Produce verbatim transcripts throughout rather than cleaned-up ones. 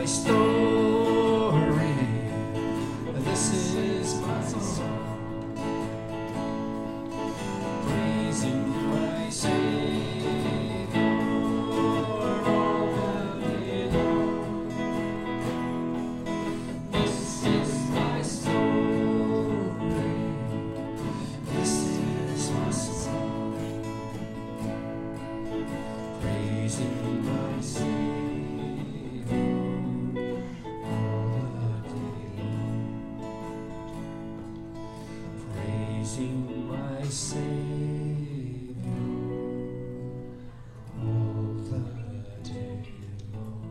story. This is my song. Praising my Savior all the day long. This is my story. This is my song. Praising my Savior all the day long. Praising my Savior all the day long.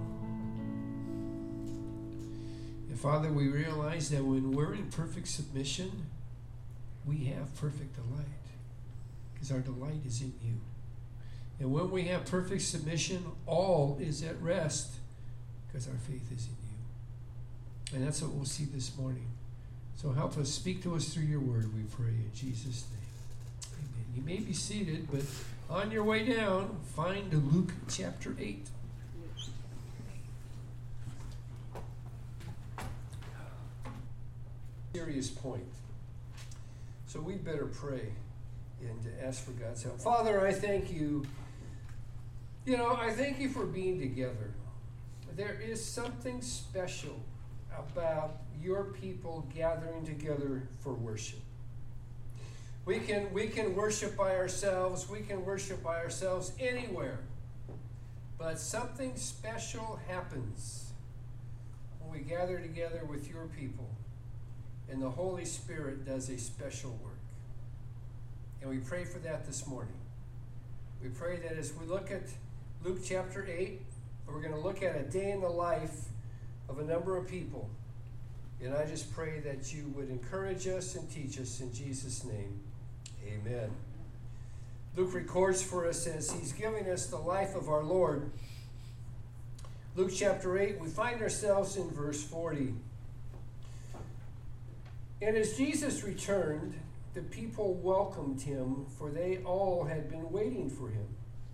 And Father, we realize that when we're in perfect submission, we have perfect delight, because our delight is in you. And when we have perfect submission, all is at rest, because our faith is in you. And that's what we'll see this morning. So help us, speak to us through your word, we pray in Jesus' name. Amen. You may be seated, but on your way down, find Luke chapter eight. Serious point. So we better pray and ask for God's help. Father, I thank you. You know, I thank you for being together. There is something special about your people gathering together for worship. We can we can worship by ourselves. We can worship by ourselves anywhere. But something special happens when we gather together with your people, and the Holy Spirit does a special work. And we pray for that this morning. We pray that as we look at Luke chapter eight, we're going to look at a day in the life of a number of people. And I just pray that you would encourage us and teach us in Jesus' name. Amen. Luke records for us as he's giving us the life of our Lord. Luke chapter eight, we find ourselves in verse forty. And as Jesus returned, the people welcomed him, for they all had been waiting for him.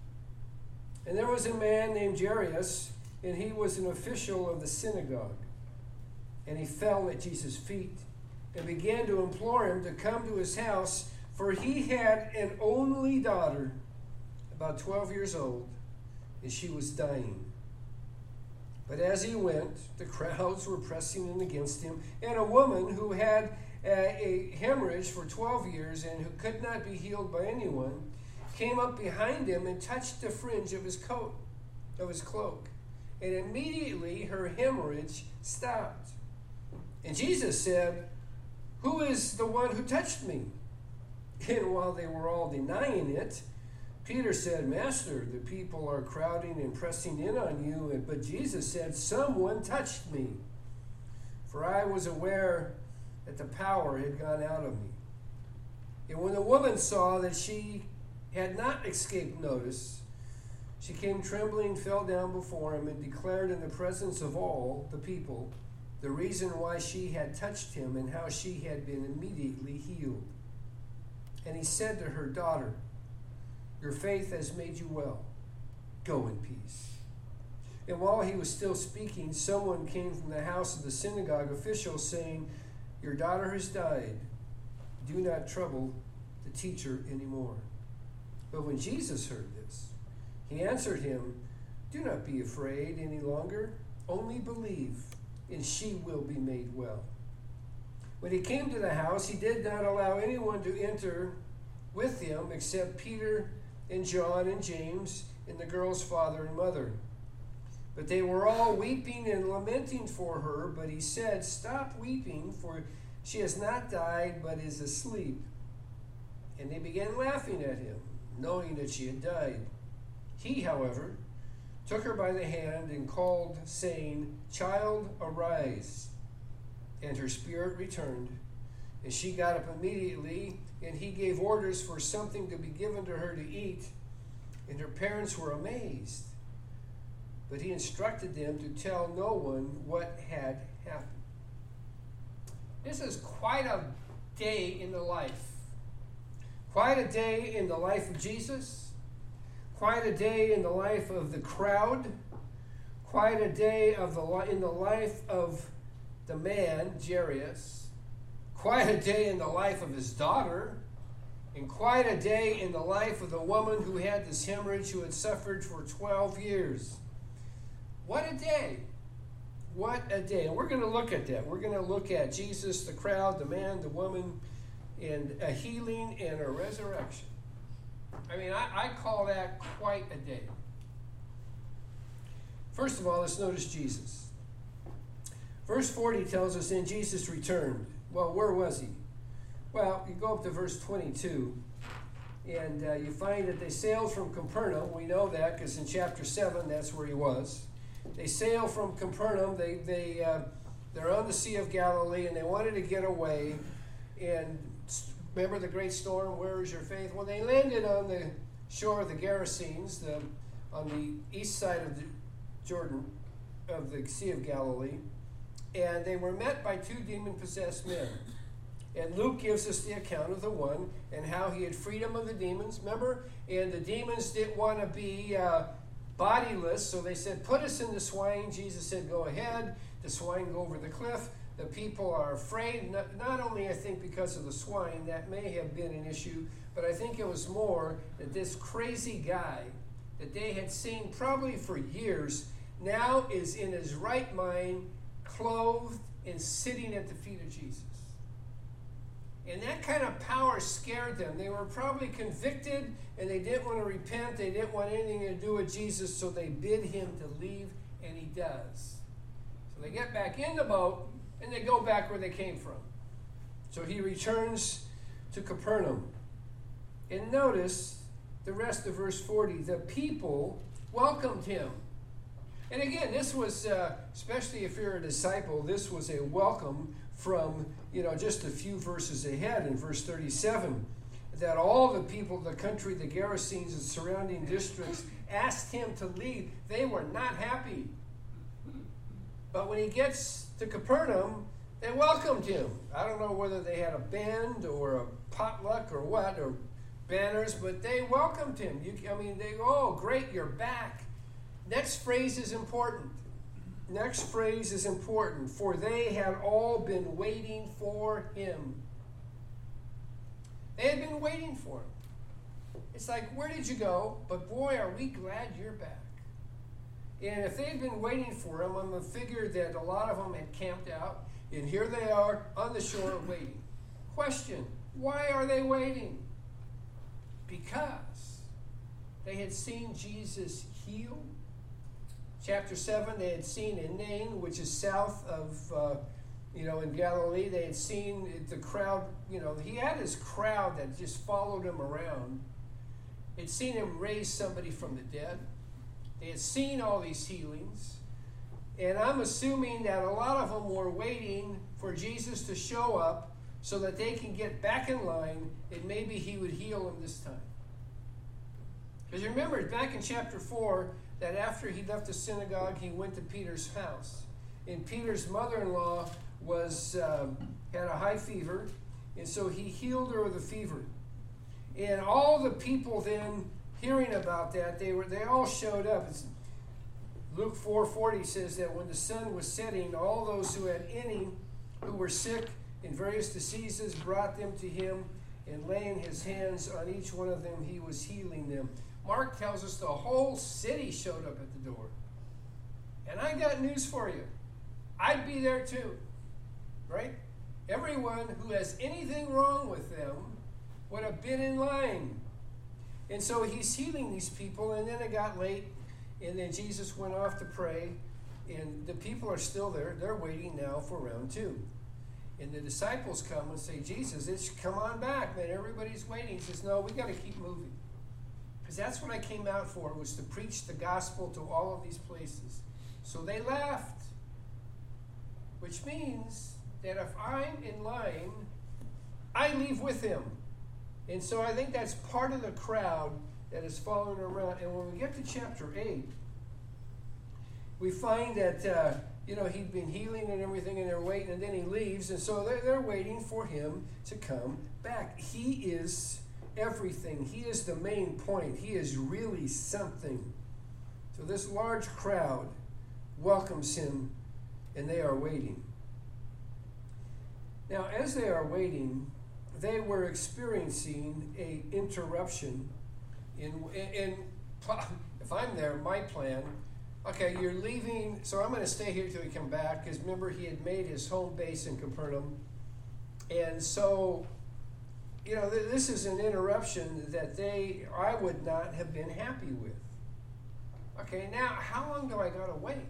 And there was a man named Jairus, and he was an official of the synagogue. And he fell at Jesus' feet and began to implore him to come to his house, for he had an only daughter, about twelve years old, and she was dying. But as he went, the crowds were pressing in against him, and a woman who had a, a hemorrhage for twelve years and who could not be healed by anyone came up behind him and touched the fringe of his coat, of his cloak. And immediately her hemorrhage stopped. And Jesus said, "Who is the one who touched me?" And while they were all denying it, Peter said, "Master, the people are crowding and pressing in on you." But Jesus said, "Someone touched me, for I was aware that the power had gone out of me." And when the woman saw that she had not escaped notice, she came trembling, fell down before him, and declared in the presence of all the people the reason why she had touched him and how she had been immediately healed. And he said to her, "Daughter, your faith has made you well. Go in peace." And while he was still speaking, someone came from the house of the synagogue official saying, "Your daughter has died. Do not trouble the teacher anymore." But when Jesus heard this, he answered him, "Do not be afraid any longer. Only believe, and she will be made well." When he came to the house, he did not allow anyone to enter with him except Peter and John and James and the girl's father and mother. But they were all weeping and lamenting for her. But he said, "Stop weeping, for she has not died, but is asleep." And they began laughing at him, knowing that she had died. He, however, took her by the hand and called, saying, "Child, arise." And her spirit returned, and she got up immediately, and he gave orders for something to be given to her to eat. And her parents were amazed. But he instructed them to tell no one what had happened. This is quite a day in the life. Quite a day in the life of Jesus. Quite a day in the life of the crowd. quite a day of the li- in the life of the man, Jairus, quite a day in the life of his daughter, and quite a day in the life of the woman who had this hemorrhage, who had suffered for twelve years. What a day. What a day. And we're going to look at that. We're going to look at Jesus, the crowd, the man, the woman, and a healing and a resurrection. I mean, I, I call that quite a day. First of all, let's notice Jesus. Verse forty tells us, then Jesus returned. Well, where was he? Well, you go up to verse twenty-two, and uh, you find that they sailed from Capernaum. We know that because in chapter seven, that's where he was. They sail from Capernaum. They, they, uh, they're on the Sea of Galilee, and they wanted to get away. And remember the great storm, where is your faith? Well, they landed on the shore of the Gerasenes, the, on the east side of the Jordan, of the Sea of Galilee. And they were met by two demon-possessed men. And Luke gives us the account of the one and how he had freed them of the demons. Remember? And the demons didn't want to be uh, bodiless, so they said, put us in the swine. Jesus said, go ahead. The swine go over the cliff. The people are afraid, not, not only, I think, because of the swine. That may have been an issue, but I think it was more that this crazy guy that they had seen probably for years now is in his right mind, clothed and sitting at the feet of Jesus. And that kind of power scared them. They were probably convicted, and they didn't want to repent. They didn't want anything to do with Jesus, so they bid him to leave, and he does. So they get back in the boat, and they go back where they came from. So he returns to Capernaum. And notice the rest of verse forty. The people welcomed him. And again, this was, uh, especially if you're a disciple, this was a welcome from, you know, just a few verses ahead in verse thirty-seven, that all the people of the country, the Gerasenes and surrounding districts, asked him to leave. They were not happy. But when he gets to Capernaum, they welcomed him. I don't know whether they had a band or a potluck or what, or banners, but they welcomed him. You, I mean, they, oh, great, you're back. Next phrase is important. Next phrase is important. For they had all been waiting for him. They had been waiting for him. It's like, where did you go? But boy, are we glad you're back. And if they'd been waiting for him, I'm going to figure that a lot of them had camped out. And here they are on the shore waiting. Question, why are they waiting? Because they had seen Jesus heal. Chapter seven, they had seen in Nain, which is south of, uh, you know, in Galilee. They had seen the crowd, you know, he had his crowd that just followed him around. They'd seen him raise somebody from the dead. They had seen all these healings. And I'm assuming that a lot of them were waiting for Jesus to show up so that they can get back in line and maybe he would heal them this time. Because remember, back in chapter four, that after he left the synagogue, he went to Peter's house. And Peter's mother-in-law was um, had a high fever, and so he healed her of the fever. And all the people then hearing about that, they were they all showed up. It's, Luke four forty says that when the sun was setting, all those who had any who were sick in various diseases brought them to him, and laying his hands on each one of them, he was healing them. Mark tells us the whole city showed up at the door. And I got news for you. I'd be there too, right? Everyone who has anything wrong with them would have been in line. And so he's healing these people, and then it got late, and then Jesus went off to pray, and the people are still there. They're waiting now for round two. And the disciples come and say, Jesus, it's come on back, man. Everybody's waiting. He says, no, we got to keep moving. Because that's what I came out for, was to preach the gospel to all of these places. So they left. Which means that if I'm in line, I leave with him. And so I think that's part of the crowd that is following around. And when we get to chapter eight, we find that, uh, you know, he'd been healing and everything, and they're waiting, and then he leaves. And so they're, they're waiting for him to come back. He is everything. He is the main point. He is really something. So this large crowd welcomes him, and they are waiting. Now, as they are waiting, they were experiencing a interruption in, in, if I'm there, my plan, okay, you're leaving, so I'm going to stay here till we come back, because remember, he had made his home base in Capernaum. And so, you know, th- this is an interruption that they, I would not have been happy with. Okay, now, how long do I got to wait?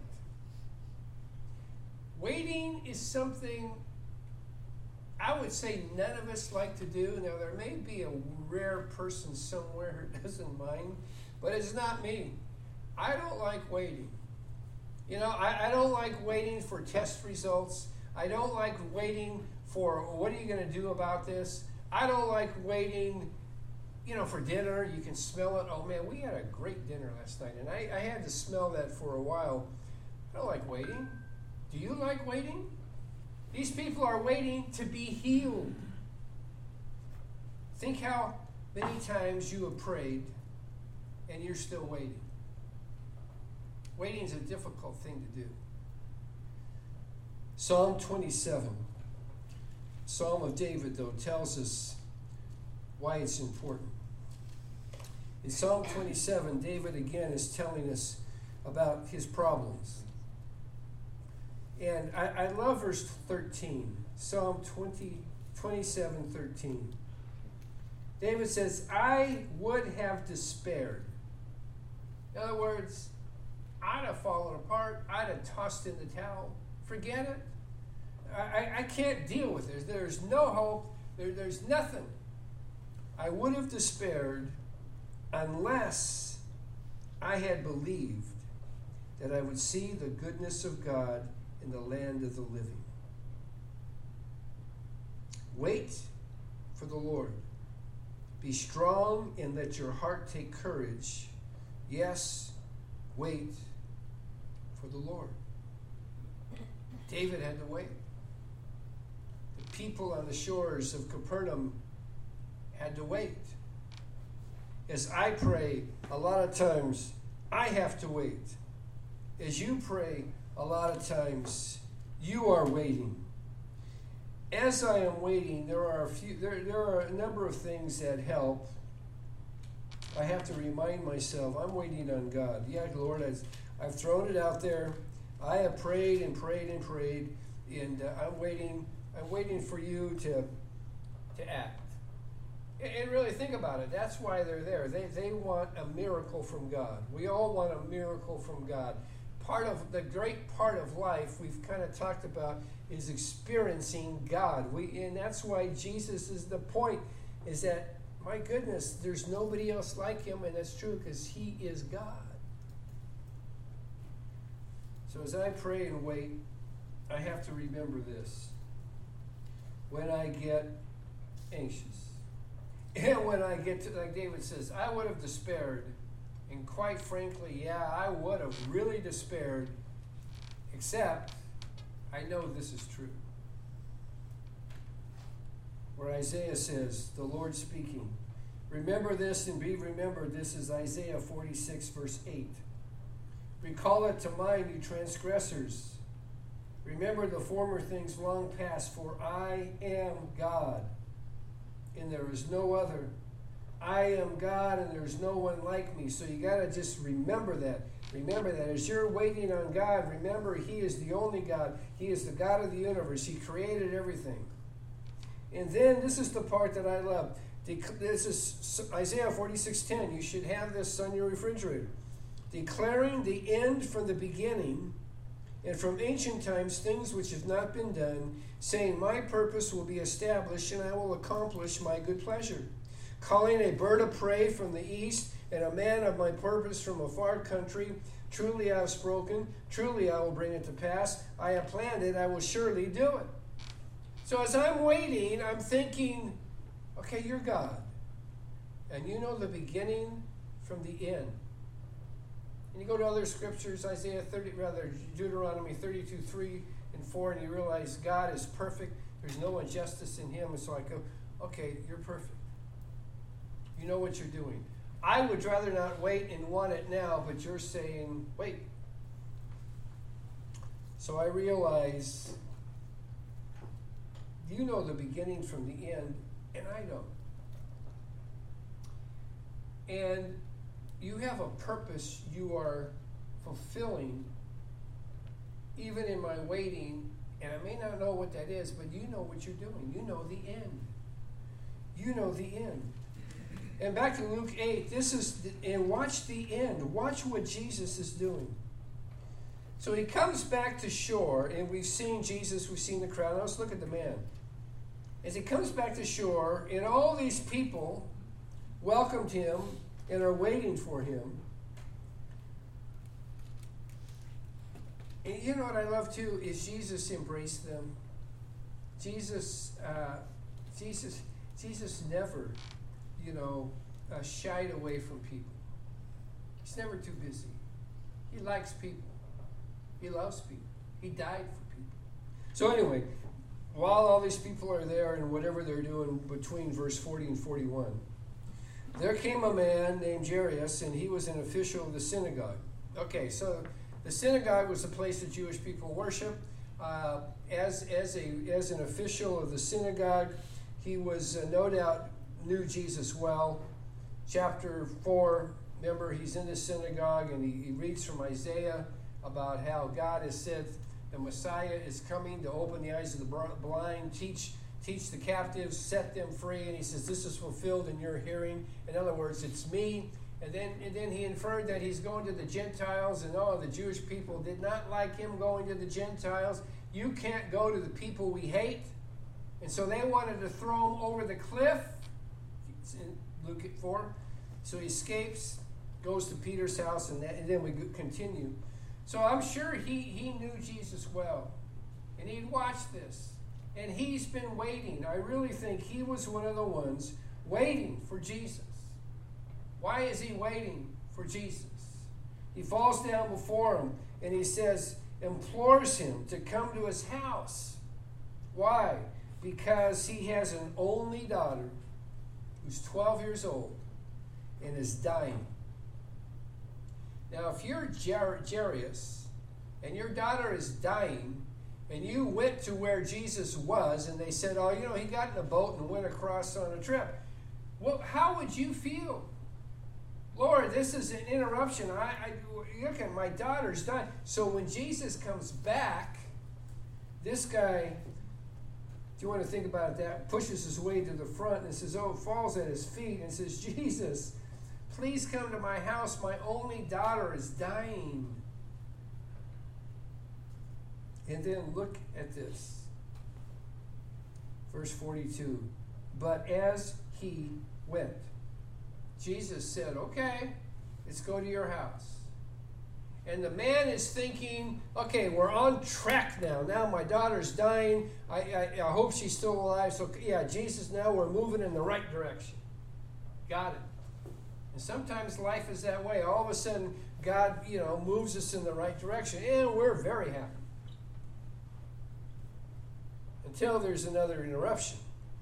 Waiting is something I would say none of us like to do. Now, there may be a rare person somewhere who doesn't mind, but it's not me. I don't like waiting. You know, I, I don't like waiting for test results. I don't like waiting for, what are you going to do about this? I don't like waiting, you know, for dinner. You can smell it. Oh, man, we had a great dinner last night, and I, I had to smell that for a while. I don't like waiting. Do you like waiting? These people are waiting to be healed. Think how many times you have prayed and you're still waiting. Waiting is a difficult thing to do. Psalm twenty-seven, Psalm of David, though, tells us why it's important. In Psalm twenty-seven, David again is telling us about his problems. And I, I love verse thirteen, Psalm twenty, twenty-seven, thirteen. David says, I would have despaired. In other words, I'd have fallen apart. I'd have tossed in the towel. Forget it. I, I, I can't deal with this. There's no hope. There, there's nothing. I would have despaired unless I had believed that I would see the goodness of God in the land of the living. Wait for the Lord. Be strong and let your heart take courage. Yes, wait for the Lord. David had to wait. The people on the shores of Capernaum had to wait. As I pray, a lot of times I have to wait. As you pray, a lot of times you are waiting. As I am waiting, there are a few there, there are a number of things that help. I have to remind myself, I'm waiting on God. Yeah, Lord, I've, I've thrown it out there. I have prayed and prayed and prayed, and uh, I'm waiting. I'm waiting for you to to act. And, and really think about it. That's why they're there. They they want a miracle from God. We all want a miracle from God. Part of the great part of life we've kind of talked about is experiencing God. We and that's why Jesus is the point. Is that, my goodness, there's nobody else like him, and that's true because he is God. So as I pray and wait, I have to remember this. When I get anxious, and when I get to, like David says, I would have despaired, and quite frankly, yeah, I would have really despaired, except I know this is true. Where Isaiah says, the Lord speaking, remember this and be remembered. This is Isaiah forty-six, verse eight. Recall it to mind, you transgressors. Remember the former things long past, for I am God, and there is no other. I am God, and there's no one like me. So you got to just remember that. Remember that. As you're waiting on God, remember he is the only God. He is the God of the universe. He created everything. And then this is the part that I love. This is Isaiah forty-six ten. You should have this on your refrigerator. Declaring the end from the beginning, and from ancient times things which have not been done, saying, my purpose will be established, and I will accomplish my good pleasure. Calling a bird of prey from the east, and a man of my purpose from a far country. Truly I have spoken, truly I will bring it to pass. I have planned it, I will surely do it. So as I'm waiting, I'm thinking, okay, you're God. And you know the beginning from the end. And you go to other scriptures, Isaiah thirty, rather Deuteronomy thirty-two, three and four, and you realize God is perfect. There's no injustice in him. And so I go, okay, you're perfect. You know what you're doing. I would rather not wait and want it now, but you're saying, wait. So I realize you know the beginning from the end, and I don't. And you have a purpose you are fulfilling, even in my waiting, and I may not know what that is, but you know what you're doing. You know the end. You know the end. And back to Luke eight, this is, the, and watch the end. Watch what Jesus is doing. So he comes back to shore, and we've seen Jesus, we've seen the crowd. Now let's look at the man. As he comes back to shore, and all these people welcomed him and are waiting for him. And you know what I love too is Jesus embraced them. Jesus, uh, Jesus, Jesus never, you know, uh, shied away from people. He's never too busy. He likes people. He loves people. He died for people. So anyway, while all these people are there and whatever they're doing between verse forty and forty-one, there came a man named Jairus, and he was an official of the synagogue. Okay, so the synagogue was the place that Jewish people worship. Uh, as as a as an official of the synagogue, he was uh, no doubt knew Jesus well. Chapter four, remember, he's in the synagogue and he, he reads from Isaiah about how God has said the Messiah is coming to open the eyes of the blind, teach teach the captives, set them free. And he says, this is fulfilled in your hearing. In other words, it's me. And then and then he inferred that he's going to the Gentiles, and oh, the Jewish people did not like him going to the Gentiles. You can't go to the people we hate. And so they wanted to throw him over the cliff. It's in Luke four. So he escapes, goes to Peter's house, and, that, and then we continue. So I'm sure he, he knew Jesus well. And he'd watched this. And he's been waiting. I really think he was one of the ones waiting for Jesus. Why is he waiting for Jesus? He falls down before him and he says, implores him to come to his house. Why? Because he has an only daughter who's twelve years old and is dying. Now, if you're Jair- Jairus and your daughter is dying, and you went to where Jesus was, and they said, oh, you know, he got in a boat and went across on a trip, well, how would you feel? Lord, this is an interruption. I, I look at my daughter's dying. So when Jesus comes back, this guy, if you want to think about that, pushes his way to the front and says, oh, falls at his feet and says, Jesus, please come to my house. My only daughter is dying. And then look at this. Verse forty-two. But as he went, Jesus said, okay, let's go to your house. And the man is thinking, okay, we're on track now. Now my daughter's dying. I, I, I hope she's still alive. So, yeah, Jesus, now we're moving in the right direction. Got it. And sometimes life is that way. All of a sudden, God, you know, moves us in the right direction. And we're very happy. Until there's another interruption.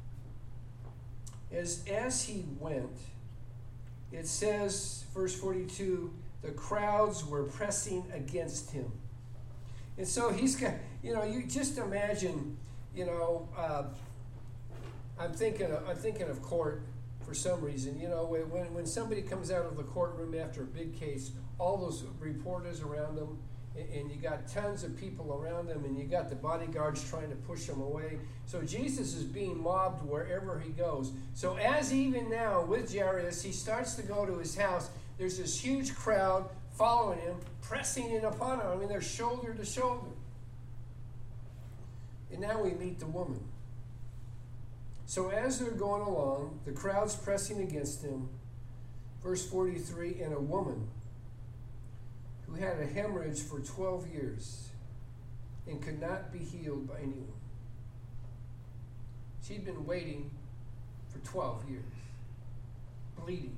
As, as he went, it says, verse forty-two, the crowds were pressing against him. And so he's got, you know, you just imagine, you know, uh, I'm thinking of, I'm thinking of court for some reason. You know, when, when somebody comes out of the courtroom after a big case, all those reporters around them, and, and you got tons of people around them, and you got the bodyguards trying to push them away. So Jesus is being mobbed wherever he goes. So as even now with Jairus, he starts to go to his house, there's this huge crowd following him, pressing in upon him. I mean, they're shoulder to shoulder. And now we meet the woman. So as they're going along, the crowd's pressing against him. Verse forty-three, and a woman who had a hemorrhage for twelve years and could not be healed by anyone. She'd been waiting for twelve years, bleeding.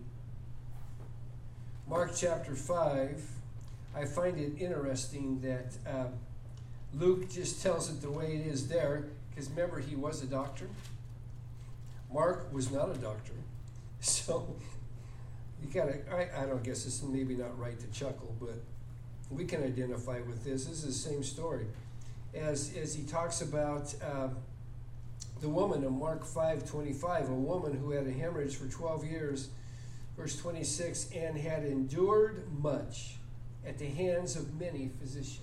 Mark chapter five, I find it interesting that uh, Luke just tells it the way it is there, because remember, he was a doctor. Mark was not a doctor. So you gotta, I, I don't guess it's maybe not right to chuckle, but we can identify with this. This is the same story. as, as he talks about uh, the woman in Mark five twenty-five, a woman who had a hemorrhage for twelve years, verse twenty-six, and had endured much at the hands of many physicians.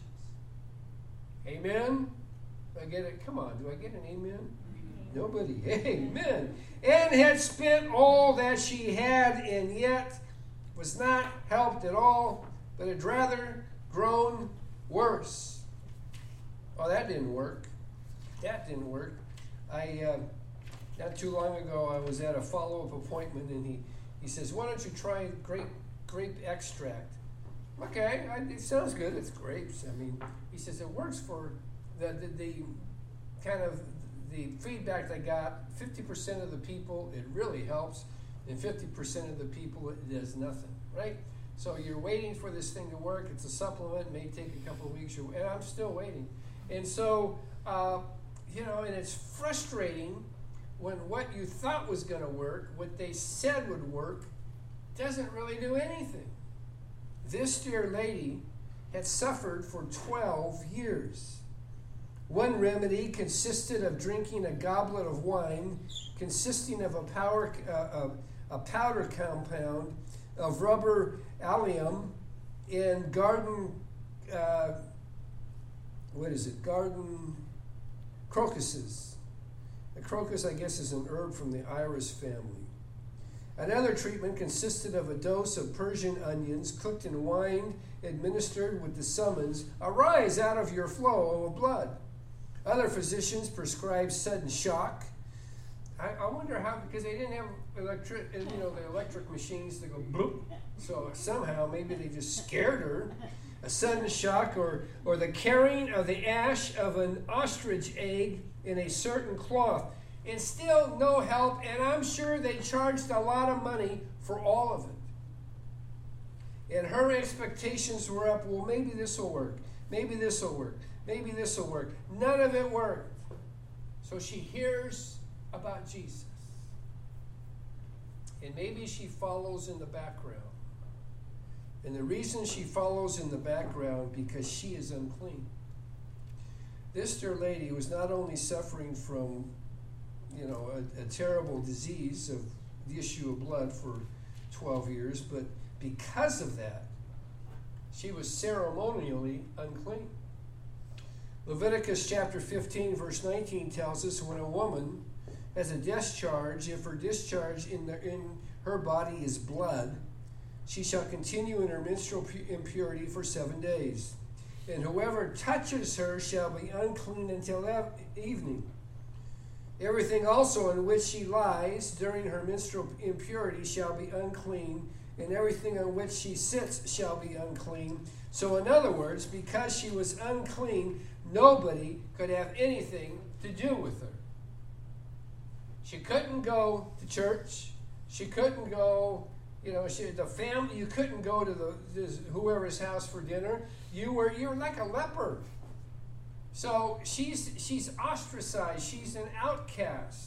Amen? Do I get it? Come on, do I get an amen? Nobody. Amen. And had spent all that she had, and yet was not helped at all, but had rather grown worse. Oh, that didn't work. That didn't work. I uh, not too long ago, I was at a follow-up appointment, and he, he says, "Why don't you try grape grape extract?" Okay, I, it sounds good. It's grapes. I mean, he says it works for the the, the kind of the feedback I got. fifty percent of the people, it really helps, and fifty percent of the people, it does nothing, right? So you're waiting for this thing to work. It's a supplement. It may take a couple of weeks, and I'm still waiting. And so, uh, you know, and it's frustrating when what you thought was going to work, what they said would work, doesn't really do anything. This dear lady had suffered for twelve years. One remedy consisted of drinking a goblet of wine consisting of a, power, uh, a, a powder compound of rubber allium in garden, uh, what is it, garden crocuses. A crocus, I guess, is an herb from the iris family. Another treatment consisted of a dose of Persian onions cooked in wine administered with the summons, "Arise out of your flow of blood." Other physicians prescribed sudden shock. I, I wonder how, because they didn't have electric, you know, the electric machines to go boop. So somehow maybe they just scared her. A sudden shock, or or the carrying of the ash of an ostrich egg in a certain cloth. And still no help, and I'm sure they charged a lot of money for all of it. And her expectations were up, well, maybe this will work. Maybe this will work. Maybe this will work. None of it worked. So she hears about Jesus. And maybe she follows in the background. And the reason she follows in the background, because she is unclean. This dear lady was not only suffering from, you know, a, a terrible disease of the issue of blood for twelve years, but because of that, she was ceremonially unclean. Leviticus chapter fifteen, verse nineteen tells us when a woman has a discharge, if her discharge in, the, in her body is blood, she shall continue in her menstrual impurity for seven days. And whoever touches her shall be unclean until evening. Everything also in which she lies during her menstrual impurity shall be unclean, and everything on which she sits shall be unclean. So in other words, because she was unclean, nobody could have anything to do with her. She couldn't go to church. She couldn't go, you know, she, the family, you couldn't go to the this, whoever's house for dinner. You were you were like a leper. So she's she's ostracized. She's an outcast.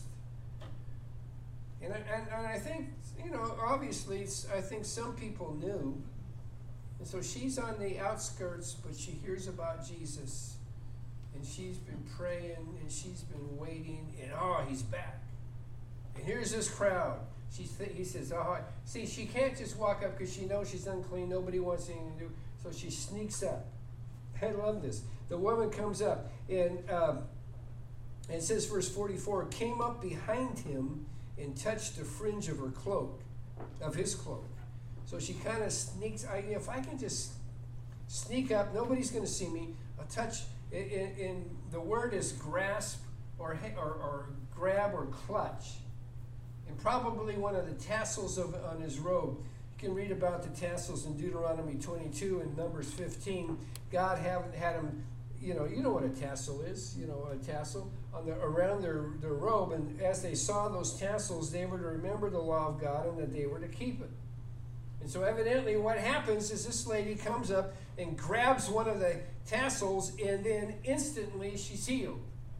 And I, and, and I think, you know, obviously, I think some people knew. And so she's on the outskirts, but she hears about Jesus. And she's been praying, and she's been waiting, and oh, he's back. And here's this crowd. She's th- he says, oh, see, she can't just walk up because she knows she's unclean. Nobody wants anything to do. So she sneaks up. I love this. The woman comes up, and, um, and it says, verse forty-four, came up behind him and touched the fringe of her cloak, of his cloak. So she kind of sneaks. I, if I can just sneak up, nobody's going to see me. I'll touch. In, in, in the word is grasp or, or or grab or clutch, and probably one of the tassels of on his robe. You can read about the tassels in Deuteronomy twenty-two and Numbers fifteen. God have, had him, you know, you know what a tassel is, you know, a tassel on the around their, their robe, and as they saw those tassels, they were to remember the law of God and that they were to keep it. And so evidently what happens is this lady comes up and grabs one of the tassels, and then instantly she's healed.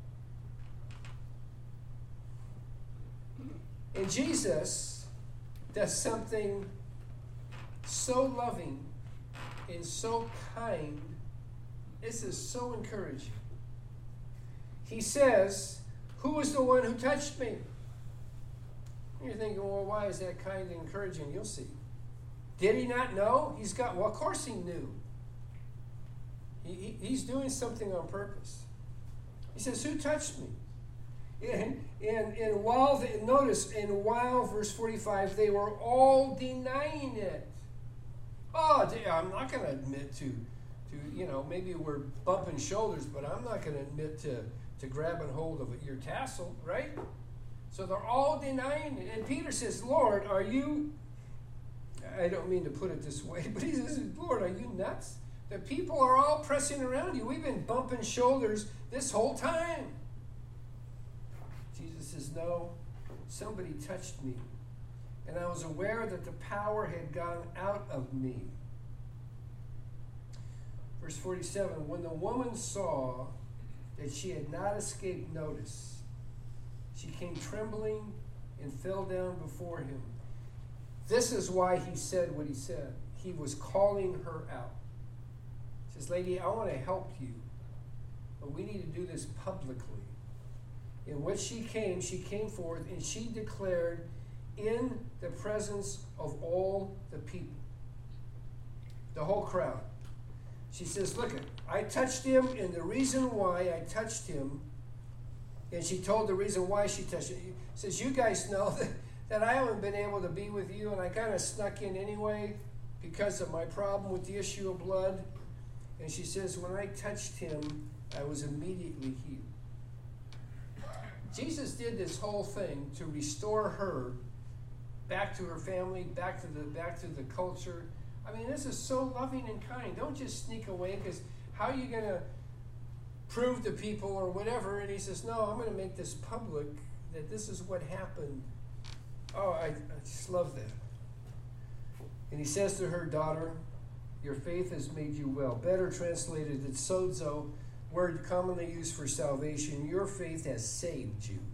And Jesus does something so loving and so kind. This is so encouraging. he says, "Who is the one who touched me?" And you're thinking, well, why is that kind and encouraging? You'll see. Did he not know? He's got, well, of course he knew. He, he, he's doing something on purpose. He says, "Who touched me?" And, and, and while, they, notice, and while, verse forty-five, they were all denying it. Oh, I'm not going to admit to, to, you know, maybe we're bumping shoulders, but I'm not going to admit to, to grabbing hold of your tassel, right? So they're all denying it. And Peter says, "Lord, are you," I don't mean to put it this way, but he says, "Lord, are you nuts? The people are all pressing around you. We've been bumping shoulders this whole time." Jesus says, "No, somebody touched me, and I was aware that the power had gone out of me." Verse forty-seven, when the woman saw that she had not escaped notice, she came trembling and fell down before him. This is why he said what he said. He was calling her out. He says, "Lady, I want to help you, but we need to do this publicly." In which she came, she came forth, and she declared in the presence of all the people, the whole crowd. She says, "Look, I touched him, and the reason why I touched him," and she told the reason why she touched him. She says, "You guys know that, that I haven't been able to be with you, and I kind of snuck in anyway because of my problem with the issue of blood." And she says, "When I touched him, I was immediately healed." Jesus did this whole thing to restore her back to her family, back to the back to the culture. I mean, this is so loving and kind. Don't just sneak away, because how are you going to prove to people or whatever? And he says, "No, I'm going to make this public, that this is what happened." Oh, I, I just love that. And he says to her, "Daughter, your faith has made you well." Better translated, it's sozo, word commonly used for salvation. Your faith has saved you.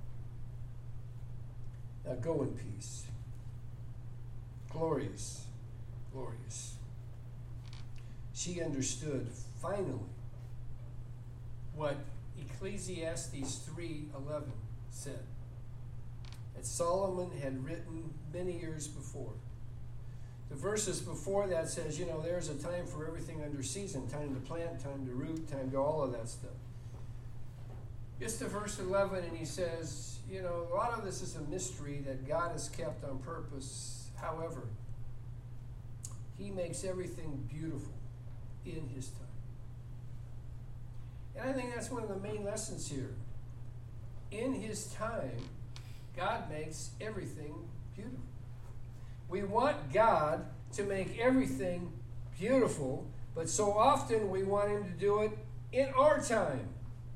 Now go in peace. Glorious, glorious. She understood finally what Ecclesiastes three eleven said, that Solomon had written many years before. The verses before that says, you know, there's a time for everything under season, time to plant, time to root, time to all of that stuff. Gets to verse eleven, and he says, you know, a lot of this is a mystery that God has kept on purpose. However, he makes everything beautiful in his time. And I think that's one of the main lessons here. In his time, God makes everything beautiful. We want God to make everything beautiful, but so often we want him to do it in our time.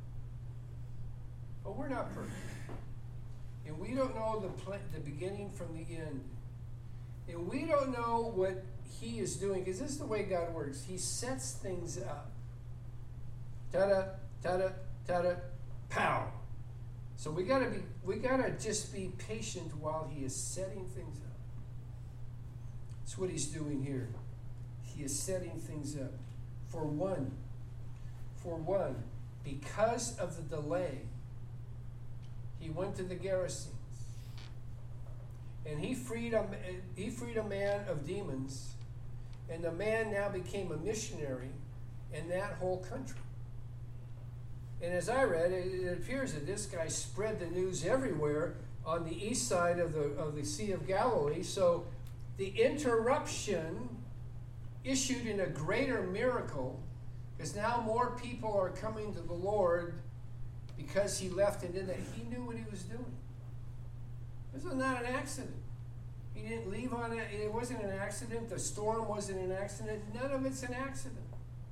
But we're not perfect. And we don't know the pl- the beginning from the end. And we don't know what he is doing, because this is the way God works. He sets things up. Ta-da, ta-da, ta-da, pow. So we gotta be we gotta just be patient while he is setting things up. That's what he's doing here. He is setting things up. For one, for one, because of the delay, he went to the Gerasenes. And he freed a, he freed a man of demons. And the man now became a missionary in that whole country. And as I read, it, it appears that this guy spread the news everywhere on the east side of the of the Sea of Galilee. So the interruption issued in a greater miracle, because now more people are coming to the Lord because he left and did that. He knew what he was doing. This was not an accident. He didn't leave on it. It wasn't an accident. The storm wasn't an accident. None of it's an accident.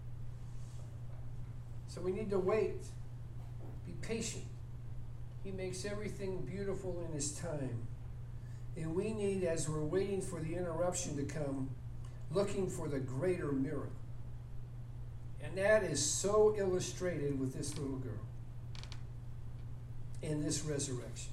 So we need to wait. Be patient. He makes everything beautiful in his time. And we need, as we're waiting for the interruption to come, looking for the greater miracle. And that is so illustrated with this little girl in this resurrection.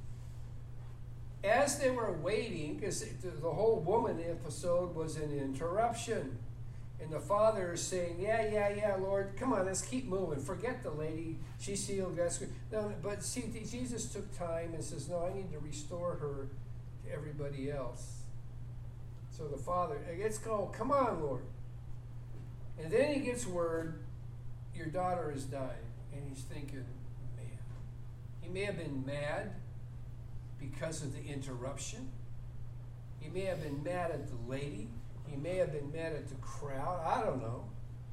As they were waiting, because the whole woman episode was an interruption. And the father is saying, yeah, yeah, yeah, Lord, come on, let's keep moving. Forget the lady. She's healed. That's good. No, but see, Jesus took time and says, no, I need to restore her to everybody else. So the father, it's called, come on, Lord. And then he gets word, your daughter has died. And he's thinking, man. He may have been mad because of the interruption. He may have been mad at the lady. He may have been mad at the crowd. I don't know.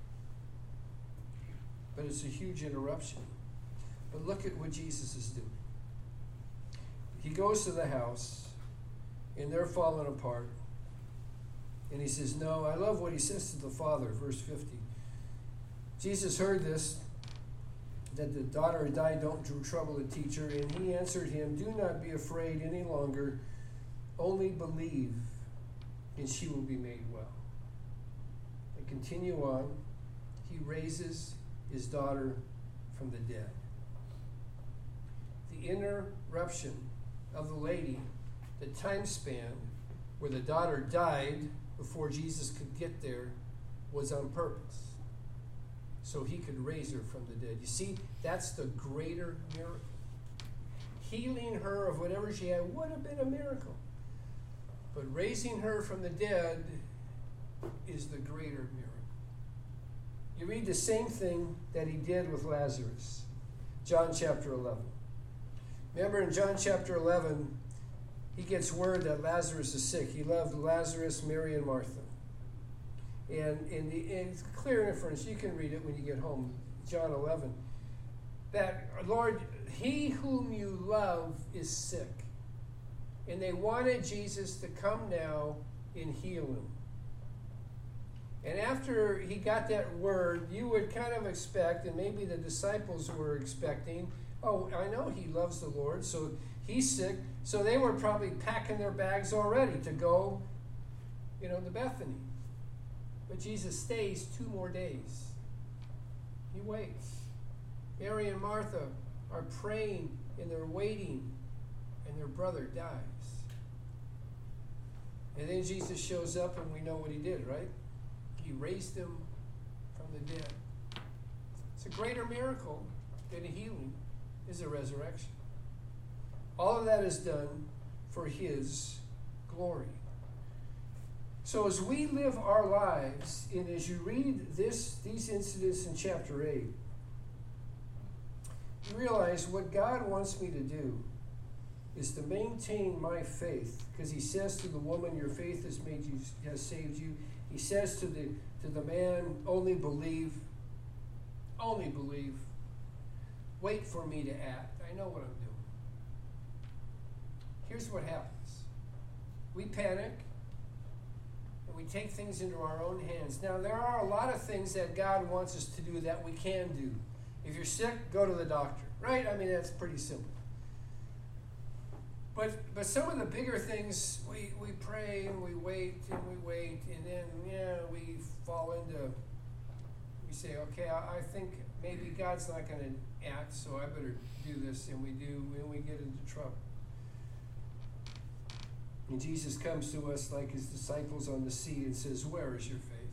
But it's a huge interruption. But look at what Jesus is doing. He goes to the house, and they're falling apart. And he says, no, I love what he says to the father, verse fifty. Jesus heard this, that the daughter had died, don't trouble the teacher. And he answered him, do not be afraid any longer, only believe, and she will be made well. And continue on. He raises his daughter from the dead. The interruption of the lady, the time span where the daughter died before Jesus could get there, was on purpose. So he could raise her from the dead. You see, that's the greater miracle. Healing her of whatever she had would have been a miracle. But raising her from the dead is the greater miracle. You read the same thing that he did with Lazarus. John chapter eleven. Remember in John chapter eleven, he gets word that Lazarus is sick. He loved Lazarus, Mary, and Martha. And in the in it's clear inference, you can read it when you get home, John eleven, that, Lord, he whom you love is sick. And they wanted Jesus to come now and heal him. And after he got that word, you would kind of expect, and maybe the disciples were expecting, oh, I know he loves the Lord, so he's sick. So they were probably packing their bags already to go, you know, to Bethany. But Jesus stays two more days. He waits. Mary and Martha are praying and they're waiting, and their brother dies. And then Jesus shows up, and we know what he did, right? He raised him from the dead. It's a greater miracle than a healing is a resurrection. All of that is done for his glory. So as we live our lives, and as you read this, these incidents in chapter eight, you realize what God wants me to do is to maintain my faith, because he says to the woman, your faith has made you, has saved you. He says to the to the man, only believe, only believe. Wait for me to act. I know what I'm doing. Here's what happens. We panic, and we take things into our own hands. Now, there are a lot of things that God wants us to do that we can do. If you're sick, go to the doctor, right? I mean, that's pretty simple. But but some of the bigger things, we, we pray and we wait and we wait, and then, yeah, we fall into, we say, okay, I, I think maybe God's not going to act, so I better do this, and we do, and we get into trouble. And Jesus comes to us like his disciples on the sea and says, where is your faith?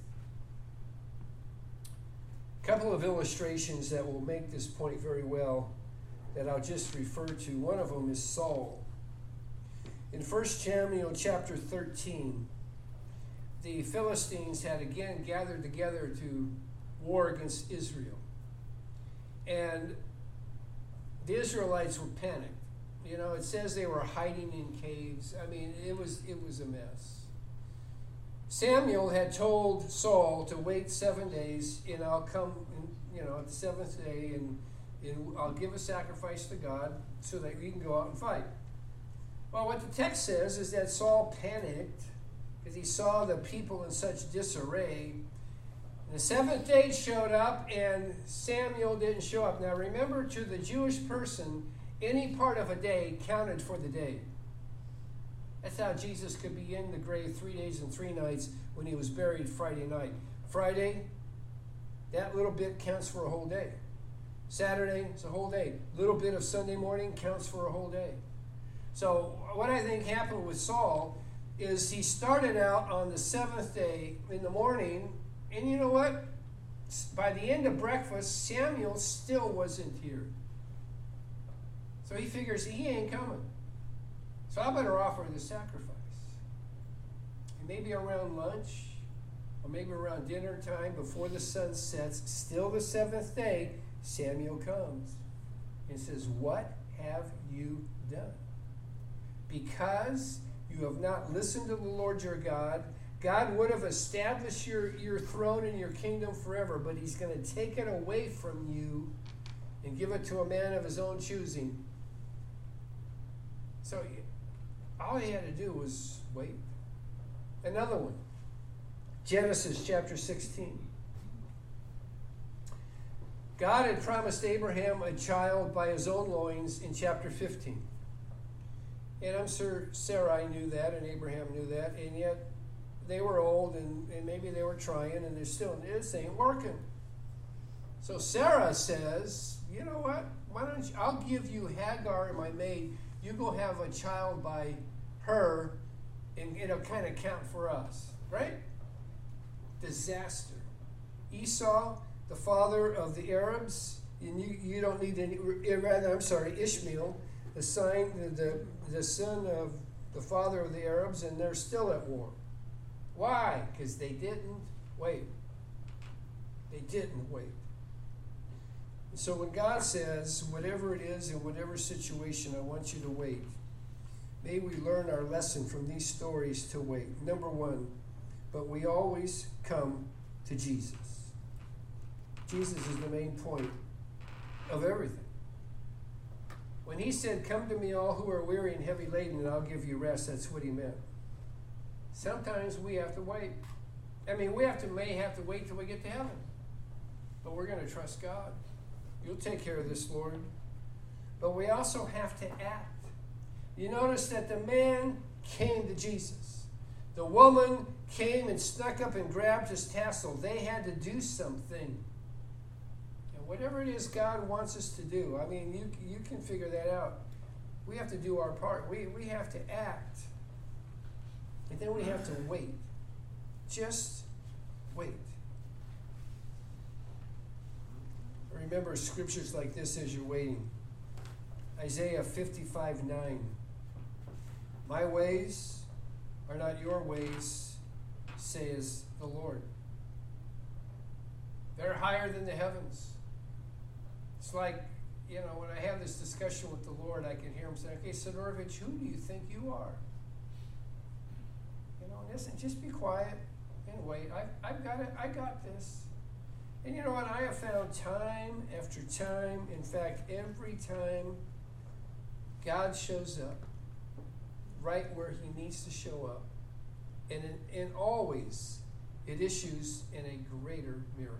A couple of illustrations that will make this point very well that I'll just refer to. One of them is Saul. In First Samuel chapter thirteen, the Philistines had again gathered together to war against Israel. And the Israelites were panicked. You know, it says they were hiding in caves. I mean, it was it was a mess. Samuel had told Saul to wait seven days, and I'll come, you know, at the seventh day, and, and I'll give a sacrifice to God so that we can go out and fight. Well, what the text says is that Saul panicked because he saw the people in such disarray. And the seventh day showed up, and Samuel didn't show up. Now, remember, to the Jewish person, any part of a day counted for the day. That's how Jesus could be in the grave three days and three nights when he was buried Friday night. Friday, that little bit counts for a whole day. Saturday, it's a whole day. Little bit of Sunday morning counts for a whole day. So what I think happened with Saul is he started out on the seventh day in the morning, And you know what? By the end of breakfast, Samuel still wasn't here. So he figures he ain't coming. So I better offer the sacrifice. And maybe around lunch, or maybe around dinner time, before the sun sets, still the seventh day, Samuel comes and says, "What have you done? Because you have not listened to the Lord your God, God would have established your, your throne and your kingdom forever, but he's going to take it away from you and give it to a man of his own choosing." So all he had to do was wait. Another one, Genesis chapter sixteen. God had promised Abraham a child by his own loins in chapter fifteen. And I'm sure Sarai knew that and Abraham knew that, and yet they were old and, and maybe they were trying and they're still, this ain't working. So Sarah says, you know what, why don't you, I'll give you Hagar, my maid, you go have a child by her and it'll kind of count for us, right? Disaster. Esau, the father of the Arabs, and you, you don't need any, rather, I'm sorry, Ishmael, the son, the, the son of the father of the Arabs, and they're still at war. Why? Because they didn't wait. They didn't wait. And so when God says, whatever it is in whatever situation, I want you to wait, may we learn our lesson from these stories to wait. Number one, but we always come to Jesus. Jesus is the main point of everything. When he said, "Come to me all who are weary and heavy laden, and I'll give you rest," that's what he meant. Sometimes we have to wait. I mean, we have to may have to wait till we get to heaven. But we're going to trust God. You'll take care of this, Lord. But we also have to act. You notice that the man came to Jesus. The woman came and snuck up and grabbed his tassel. They had to do something. And whatever it is God wants us to do, I mean, you, you can figure that out. We have to do our part. We, we have to act. And then we have to wait. Just wait. Remember scriptures like this as you're waiting. Isaiah fifty-five nine. My ways are not your ways, says the Lord. They're higher than the heavens. It's like, you know, when I have this discussion with the Lord, I can hear him say, "Okay, Sidorovich, who do you think you are? You know, listen, just be quiet and wait. I've, I've got it. I got this." And you know what? I have found time after time, in fact, every time God shows up right where he needs to show up, and, in, and always it issues in a greater miracle.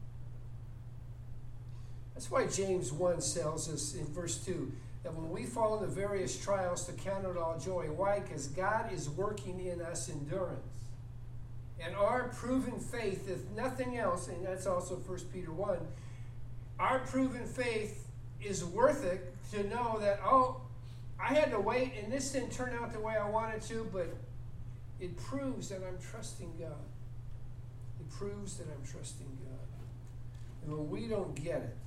That's why James one tells us in verse two that when we fall into various trials to count it all joy. Why? Because God is working in us endurance. And our proven faith, if nothing else, and that's also First Peter one, our proven faith is worth it to know that, oh, I had to wait and this didn't turn out the way I wanted to, but it proves that I'm trusting God. It proves that I'm trusting God. And when we don't get it,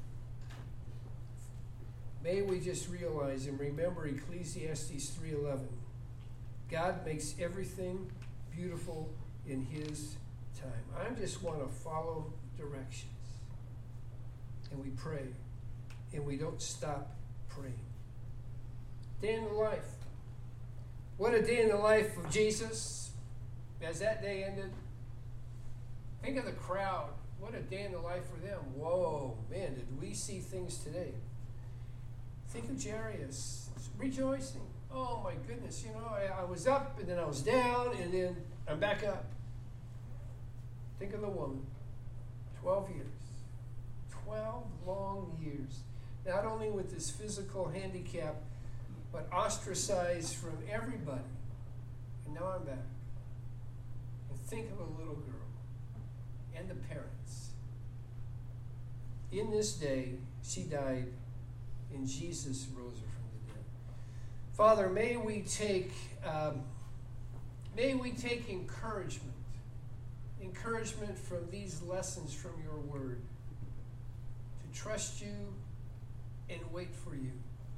may we just realize and remember Ecclesiastes three eleven. God makes everything beautiful in his time. I just want to follow directions. And we pray. And we don't stop praying. Day in the life. What a day in the life of Jesus. As that day ended, think of the crowd. What a day in the life for them. Whoa, man, did we see things today? Think of Jairus rejoicing. Oh my goodness, you know, I, I was up and then I was down and then I'm back up. Think of the woman. Twelve years. Twelve long years. Not only with this physical handicap, but ostracized from everybody. And now I'm back. And think of a little girl and the parents. In this day, she died, and Jesus rose her from the dead. Father, may we take, um, may we take encouragement encouragement from these lessons from your word, to trust you and wait for you.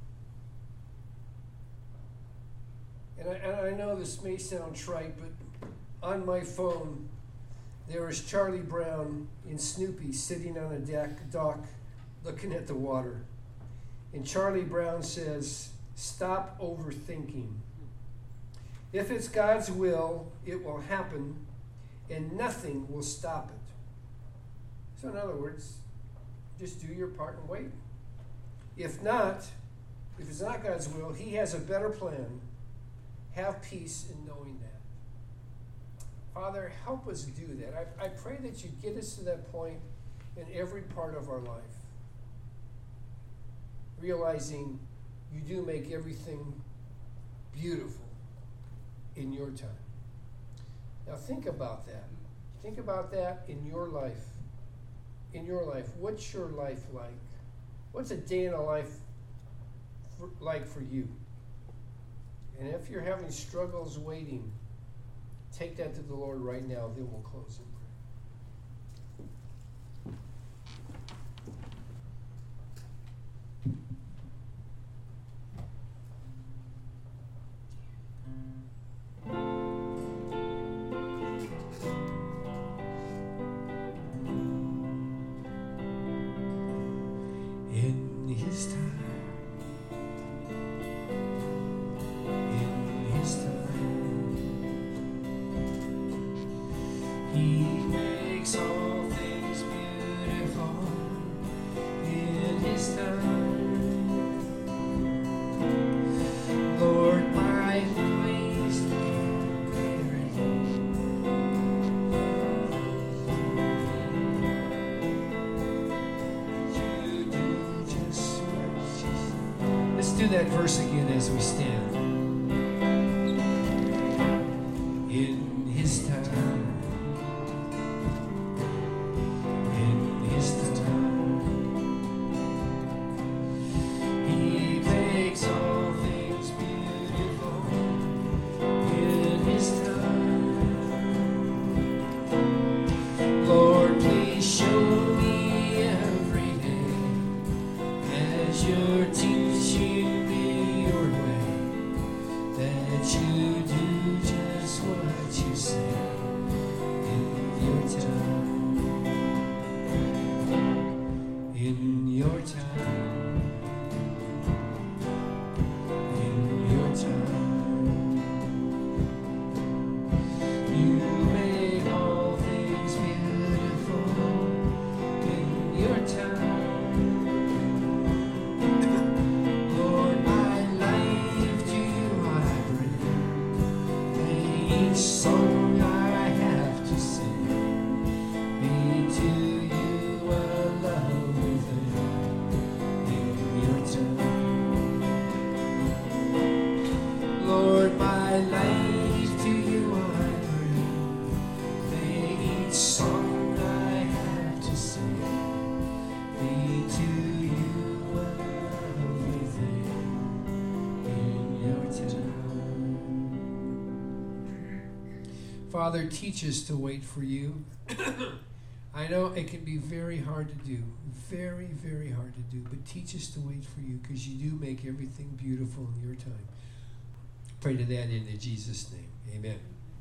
And I, and I know this may sound trite, but on my phone, there is Charlie Brown and Snoopy sitting on a deck, dock looking at the water. And Charlie Brown says, "Stop overthinking. If it's God's will, it will happen, and nothing will stop it." So in other words, just do your part and wait. If not, if it's not God's will, He has a better plan. Have peace in knowing that. Father, help us do that. I, I pray that you get us to that point in every part of our life. Realizing you do make everything beautiful in your time. Now think about that. Think about that in your life. In your life. What's your life like? What's a day in a life for, like for you? And if you're having struggles waiting, take that to the Lord right now, then we'll close in prayer. In His time. Do that verse again as we stand. In His time, in His time, He makes all things beautiful. In His time, Lord, please show me every day as Your teaching. You do just what you say in your time. In your time. In your time. You make all things beautiful in your time. Song I have to sing, be to you a lovely thing in your time. Lord, my life to you I bring, may each song I have to sing, be to you a lovely thing in your time. Father, teach us to wait for you. I know it can be very hard to do, very, very hard to do, but teach us to wait for you because you do make everything beautiful in your time. Pray to that in Jesus' name. Amen.